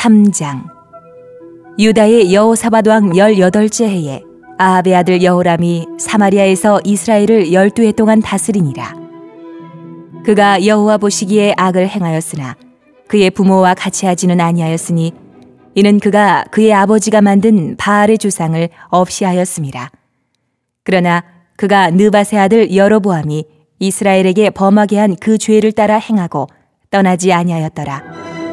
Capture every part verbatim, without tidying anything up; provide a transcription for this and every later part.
삼 장. 유다의 여호사밧 왕 열여덟째 해에 아합의 아들 여호람이 사마리아에서 이스라엘을 열두 해 동안 다스리니라. 그가 여호와 보시기에 악을 행하였으나 그의 부모와 같이 하지는 아니하였으니 이는 그가 그의 아버지가 만든 바알의 주상을 없이 하였음이라. 그러나 그가 느밧의 아들 여로보암이 이스라엘에게 범하게 한 그 죄를 따라 행하고 떠나지 아니하였더라.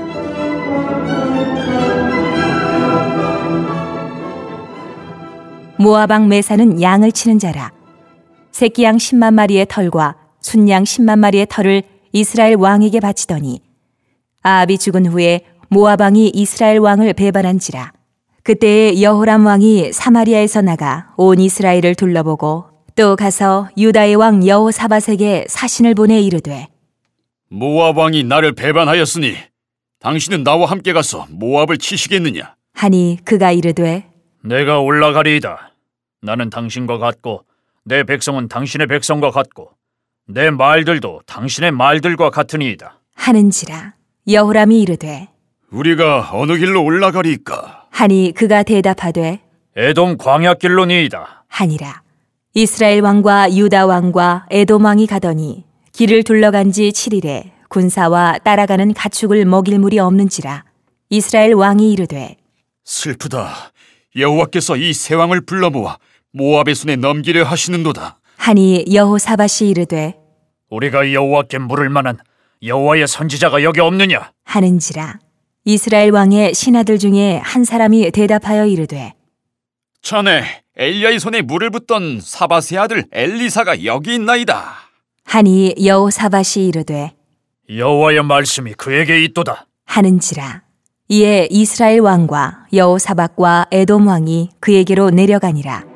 모압 왕 메사는 양을 치는 자라. 새끼 양 십만 마리의 털과 순양 십만 마리의 털을 이스라엘 왕에게 바치더니 아합이 죽은 후에 모압 왕이 이스라엘 왕을 배반한지라. 그때에 여호람 왕이 사마리아에서 나가 온 이스라엘을 둘러보고 또 가서 유다의 왕 여호사밧에게 사신을 보내 이르되, 모압 왕이 나를 배반하였으니 당신은 나와 함께 가서 모압을 치시겠느냐? 하니 그가 이르되, 내가 올라가리이다. 나는 당신과 같고 내 백성은 당신의 백성과 같고 내 말들도 당신의 말들과 같으니이다. 하는지라. 여호람이 이르되, 우리가 어느 길로 올라가리이까? 하니 그가 대답하되, 에돔 광야길로니이다. 하니라. 이스라엘 왕과 유다 왕과 에돔 왕이 가더니 길을 둘러간 지 칠 일에 군사와 따라가는 가축을 먹일 물이 없는지라. 이스라엘 왕이 이르되, 슬프다. 여호와께서 이 세 왕을 불러 모아 모압의 손에 넘기려 하시는도다. 하니 여호사밧이 이르되, 우리가 여호와께 물을 만한 여호와의 선지자가 여기 없느냐? 하는지라. 이스라엘 왕의 신하들 중에 한 사람이 대답하여 이르되, 전에 엘리야의 손에 물을 붓던 사밧의 아들 엘리사가 여기 있나이다. 하니 여호사밧이 이르되, 여호와의 말씀이 그에게 있도다. 하는지라. 이에 이스라엘 왕과 여호사밧과 에돔 왕이 그에게로 내려가니라.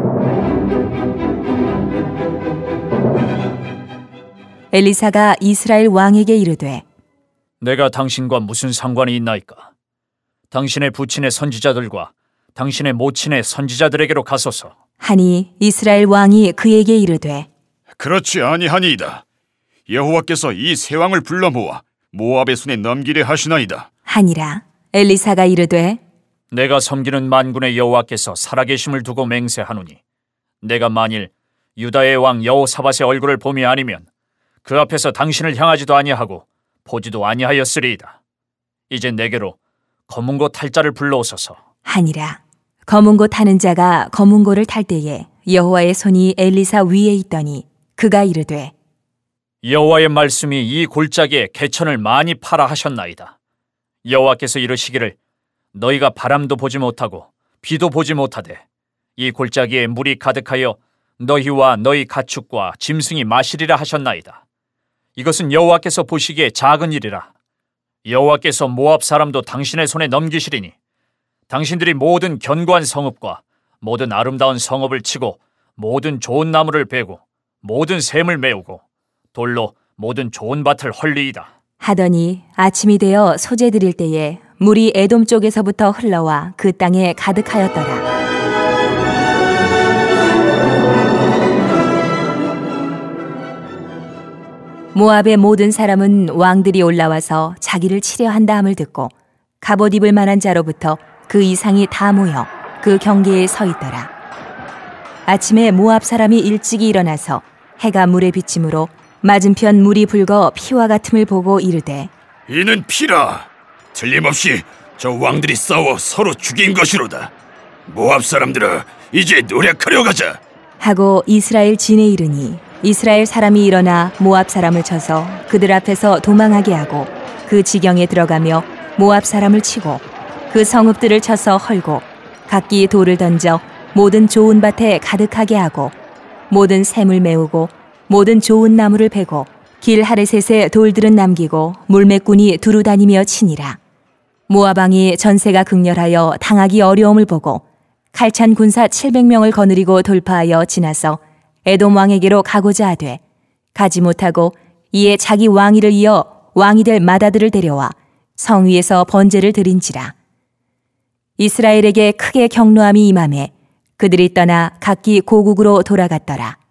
엘리사가 이스라엘 왕에게 이르되, 내가 당신과 무슨 상관이 있나이까? 당신의 부친의 선지자들과 당신의 모친의 선지자들에게로 가소서. 하니 이스라엘 왕이 그에게 이르되, 그렇지 아니하니이다. 여호와께서 이 세 왕을 불러 모아 모압의 손에 넘기려 하시나이다. 하니라. 엘리사가 이르되, 내가 섬기는 만군의 여호와께서 살아계심을 두고 맹세하노니 내가 만일 유다의 왕 여호사밧의 얼굴을 봄이 아니면 그 앞에서 당신을 향하지도 아니하고 보지도 아니하였으리이다. 이제 내게로 검은고 탈 자를 불러오소서. 하니라. 검은고 타는 자가 검은고를 탈 때에 여호와의 손이 엘리사 위에 있더니 그가 이르되, 여호와의 말씀이 이 골짜기에 개천을 많이 파라 하셨나이다. 여호와께서 이르시기를 너희가 바람도 보지 못하고 비도 보지 못하되 이 골짜기에 물이 가득하여 너희와 너희 가축과 짐승이 마시리라 하셨나이다. 이것은 여호와께서 보시기에 작은 일이라. 여호와께서 모압 사람도 당신의 손에 넘기시리니 당신들이 모든 견고한 성읍과 모든 아름다운 성읍을 치고 모든 좋은 나무를 베고 모든 샘을 메우고 돌로 모든 좋은 밭을 헐리이다. 하더니 아침이 되어 소재 드릴 때에 물이 에돔 쪽에서부터 흘러와 그 땅에 가득하였더라. 모압의 모든 사람은 왕들이 올라와서 자기를 치려 한다 함을 듣고 갑옷 입을 만한 자로부터 그 이상이 다 모여 그 경계에 서 있더라. 아침에 모압 사람이 일찍이 일어나서 해가 물에 비침으로 맞은편 물이 붉어 피와 같음을 보고 이르되, 이는 피라. 틀림없이 저 왕들이 싸워 서로 죽인 것이로다. 모압 사람들아, 이제 노력하려 가자. 하고 이스라엘 진에 이르니 이스라엘 사람이 일어나 모압 사람을 쳐서 그들 앞에서 도망하게 하고 그 지경에 들어가며 모압 사람을 치고 그 성읍들을 쳐서 헐고 각기 돌을 던져 모든 좋은 밭에 가득하게 하고 모든 샘을 메우고 모든 좋은 나무를 베고 길 하레셋에 돌들은 남기고 물매꾼이 두루 다니며 치니라. 모압 왕이 전세가 극렬하여 당하기 어려움을 보고 칼찬 군사 칠백 명을 거느리고 돌파하여 지나서 에돔 왕에게로 가고자 하되 가지 못하고 이에 자기 왕위를 이어 왕이 될 맏아들을 데려와 성 위에서 번제를 드린지라. 이스라엘에게 크게 경노함이 임하매 그들이 떠나 각기 고국으로 돌아갔더라.